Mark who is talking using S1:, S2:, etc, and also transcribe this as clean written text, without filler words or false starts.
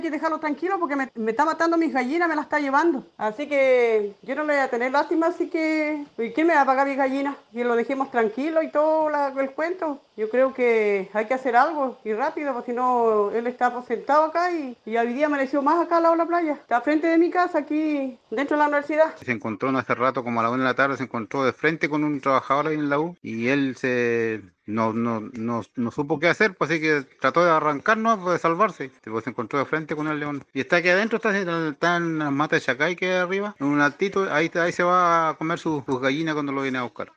S1: que dejarlo tranquilo porque me está matando mis gallinas, me las está llevando. Así que yo no le voy a tener lástima, así que ¿y quién me va a pagar mis gallinas? Que lo dejemos tranquilo y todo el cuento. Yo creo que hay que hacer algo y rápido, porque si no, él está aposentado acá y hoy día amaneció más acá al lado de la playa. Está frente de mi casa, aquí dentro de la universidad.
S2: Se encontró no hace rato, como a la 1 de la tarde, se encontró de frente con un trabajador ahí en la U y él no supo qué hacer, pues así que trató de arrancarnos, pues, de salvarse. Pues se encontró de frente con el león. Y está aquí adentro, está en las matas de Chacay que hay arriba, en un altito, ahí se va a comer sus gallinas cuando lo viene a buscar.